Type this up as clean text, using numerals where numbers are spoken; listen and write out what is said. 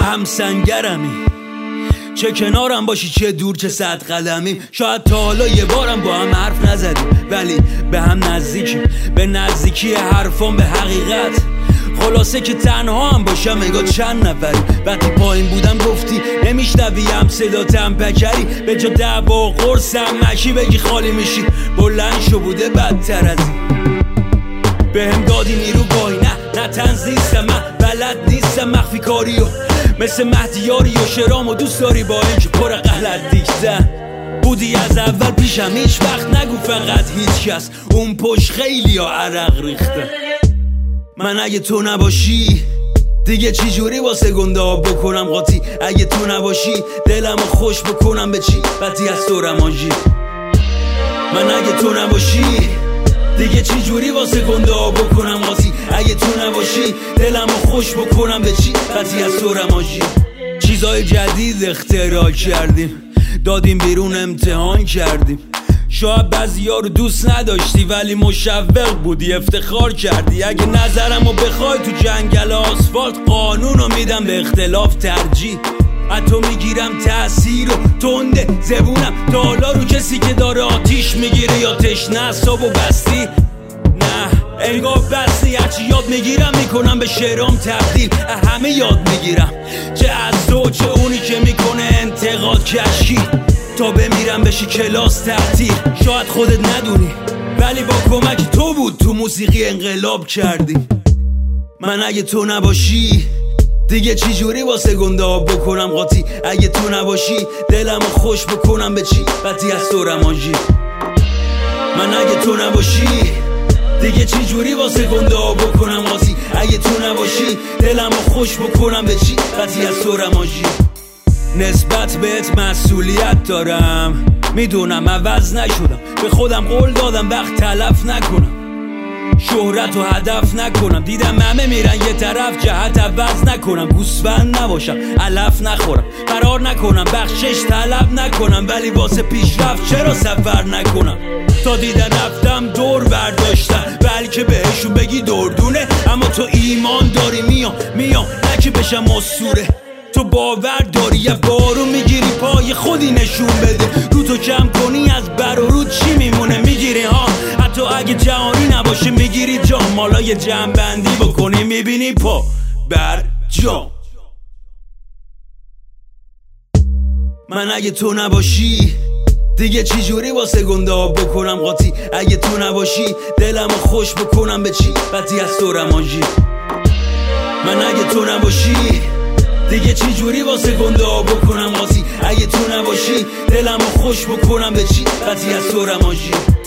هم سنگرمی، چه کنارم باشی چه دور چه 100 قدمی. شاید تا حالا یه بارم با هم حرف نزدیم، ولی به هم نزدیکیم، به نزدیکی حرفان به حقیقت. خلاصه که تنها هم باشم انگار چند نفری. وقتی پایین بودم گفتی نمیشنویم صداتم پکری، به جا دعوا قرصم مشی بگی خالی میشی. بلند شو بوده بدتر از این، به هم دادی نیرو گاهی نه تنز نیستم، من بلد نیستم مخفی کاریو مثل مهدیاری و شرام و دوست داری با این که پر غلط دیگزن. بودی از اول پیشم هیچ وقت نگو فقط هیچ کس، اون پشت خیلی ها عرق ریخته. من اگه تو نباشی دیگه چی جوری واسه گنده ها بکنم قاطی؟ اگه تو نباشی دلمو خوش بکنم به چی؟ بدی از تو رمانجی. من اگه تو نباشی دیگه چی جوری واسه گنده ها بکنم قاطی؟ اگه تو نباشی دلمو خوش بکنم به چی؟ بدی از تو رمانجی. چیزای جدید اختراع کردیم، دادیم بیرون امتحان کردیم. شاید بعضیا رو دوست نداشتی ولی مشوق بودی افتخار کردی. اگه نظرمو بخوای تو جنگل آسفالت قانونو میدم به اختلاف ترجیح. حتی میگیرم تأثیر و تنده زبونم تا حالا رو کسی که داره آتیش میگیره یا تشنه اعصابو بستی؟ نه انگار بستی، هرچی یاد میگیرم میکنم به شعرام تبدیل. همه یاد میگیرم، چه از تو چه اونی که میکنه انتقاد کشی، تا بمیرم بشی کلاس تعطیل. شاید خودت ندونی ولی با کمک تو بود تو موسیقی انقلاب کردی. من اگه تو نباشی دیگه چی جوری واسه گنده ها بکنم قاطی؟ اگه تو نباشی دلمو خوش بکنم به چی؟ بدی از تو رمانجی. من اگه تو نباشی دیگه چی جوری واسه گنده ها بکنم قاطی؟ اگه تو نباشی دلمو خوش بکنم به چی؟ بدی از تو رمانجی. نسبت بهت مسئولیت دارم، میدونم عوض نشدم، به خودم قول دادم وقت تلف نکنم، شهرت و هدف نکنم. دیدم همه میرن یه طرف، جهت عوض نکنم، گوسفند نباشم علف نخورم، فرار نکنم بخشش طلب نکنم، ولی واسه پیشرفت چرا سفر نکنم؟ تا دیدن رفتم دور برداشتم، بلکه بهشون بگی دردونه. اما تو ایمان داری میام نکه بشم اسطوره. تو باور داری یه بارو میگیری پای خودی نشون بده، رو تو کم کنی از بر و رو چی میمونه؟ میگیری ها، حتی اگه جهانی نباشه میگیری جا. مالا یه جمع بندی بکنی میبینی پا بر جا. من اگه تو نباشی دیگه چی جوری واسه گنده ها بکنم قاطی؟ اگه تو نباشی دلمو خوش بکنم به چی؟ بدی از تو رمانجی. من اگه تو نباشی دیگه چی جوری واسه گنده ها بکنم قاطی؟ اگه تو نباشی دلمو خوش بکنم به چی؟ بدی از تو رمانجی.